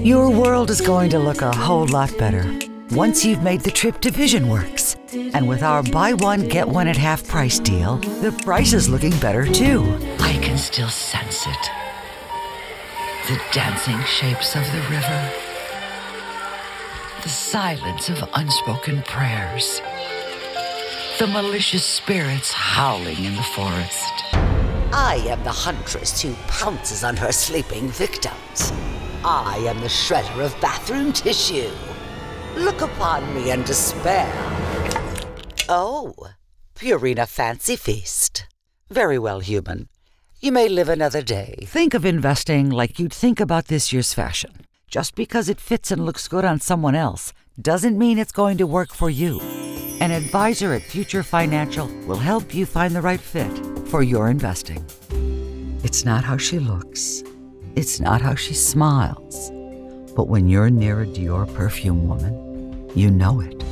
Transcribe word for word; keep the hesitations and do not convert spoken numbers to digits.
Your world is going to look a whole lot better once you've made the trip to VisionWorks. And with our buy one, get one at half price deal, the price is looking better too. I can still sense it. The dancing shapes of the river. The silence of unspoken prayers. The malicious spirits howling in the forest. I am the huntress who pounces on her sleeping victims. I am the shredder of bathroom tissue. Look upon me in despair. Oh, Purina Fancy Feast. Very well, human. You may live another day. Think of investing like you'd think about this year's fashion. Just because it fits and looks good on someone else doesn't mean it's going to work for you. An advisor at Future Financial will help you find the right fit for your investing. It's not how she looks. It's not how she smiles. But when you're near a Dior perfume woman, you know it.